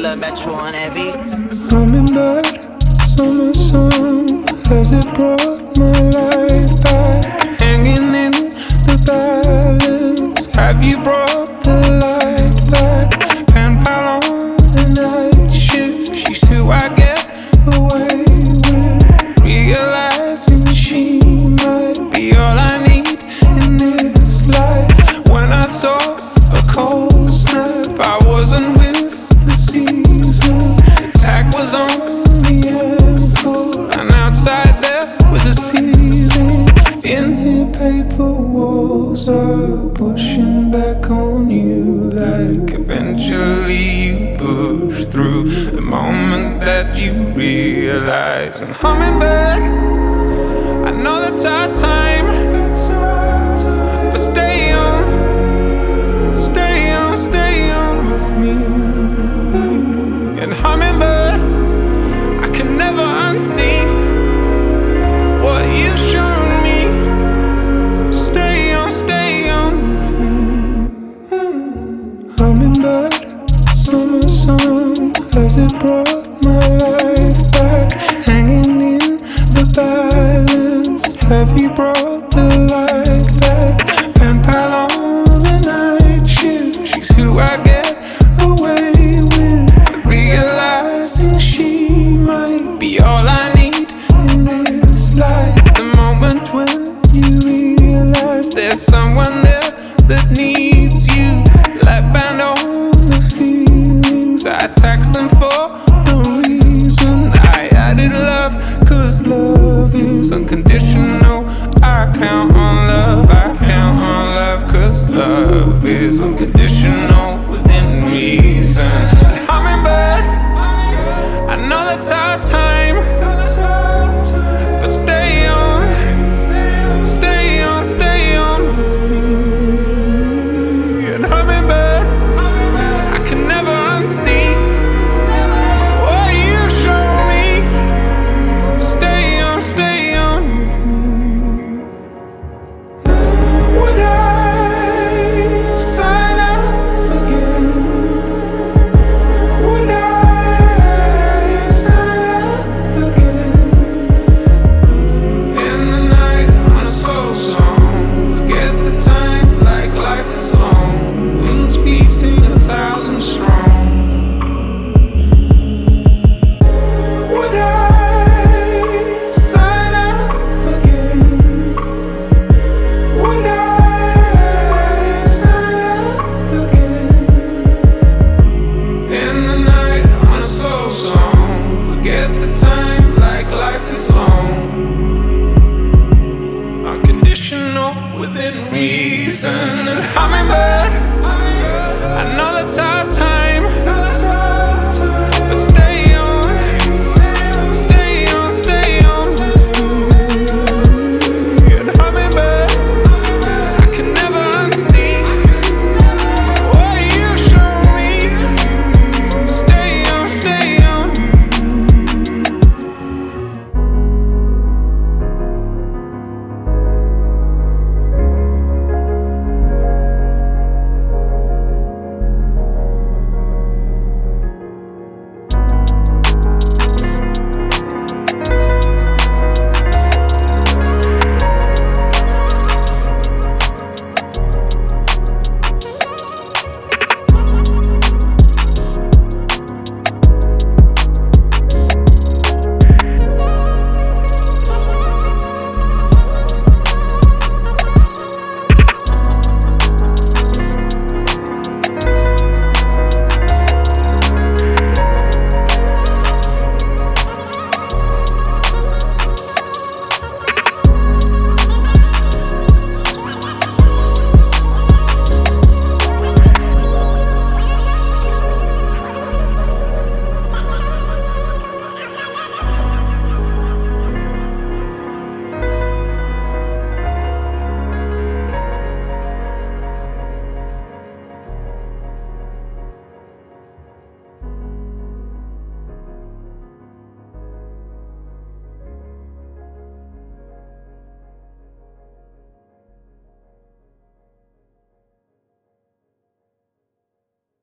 little Metro on that beat. Hummingbird, summer sun, has it brought my life back? Hanging in the balance, have you brought the light back? Pen pal on the night shift, she's who I get away with. Realizing she might be all I need in this life. When I saw a cold snap, I wasn't with the season. The tag was on the ankle, and outside there was a ceiling. In here, paper walls are pushing back on you, like eventually you push through the moment that you realize. And hummingbird, I know that's our time, but stay on with me. And hummingbird, I can never unsee what you've shown me. Stay on with me. Hummingbird, summer sun, has it brought my life back? Hanging in the balance, have you brought the light back? Pen pal on the night shift, she's who I get away with. Realizing she might be all I need in this life. The moment when you realize there's someone there that needs you. Like band on the feelings, I text them for no reason. I added love, cause love is unconditional. I count on love, cause love is unconditional within reason. Hummingbird, I know that's our time, but stay on with me. And hummingbird, I can never unsee what you show me. Stay on with me. Would I sign up again? Would I sign up again? In the night on a soul song, forget the time like life is long. Wings beating 1,000 strong. Would I sign up again? Would I sign up again? In the night on a soul song, forget the time like life is long. Unconditional within reason. And hummingbird, I know that's our time.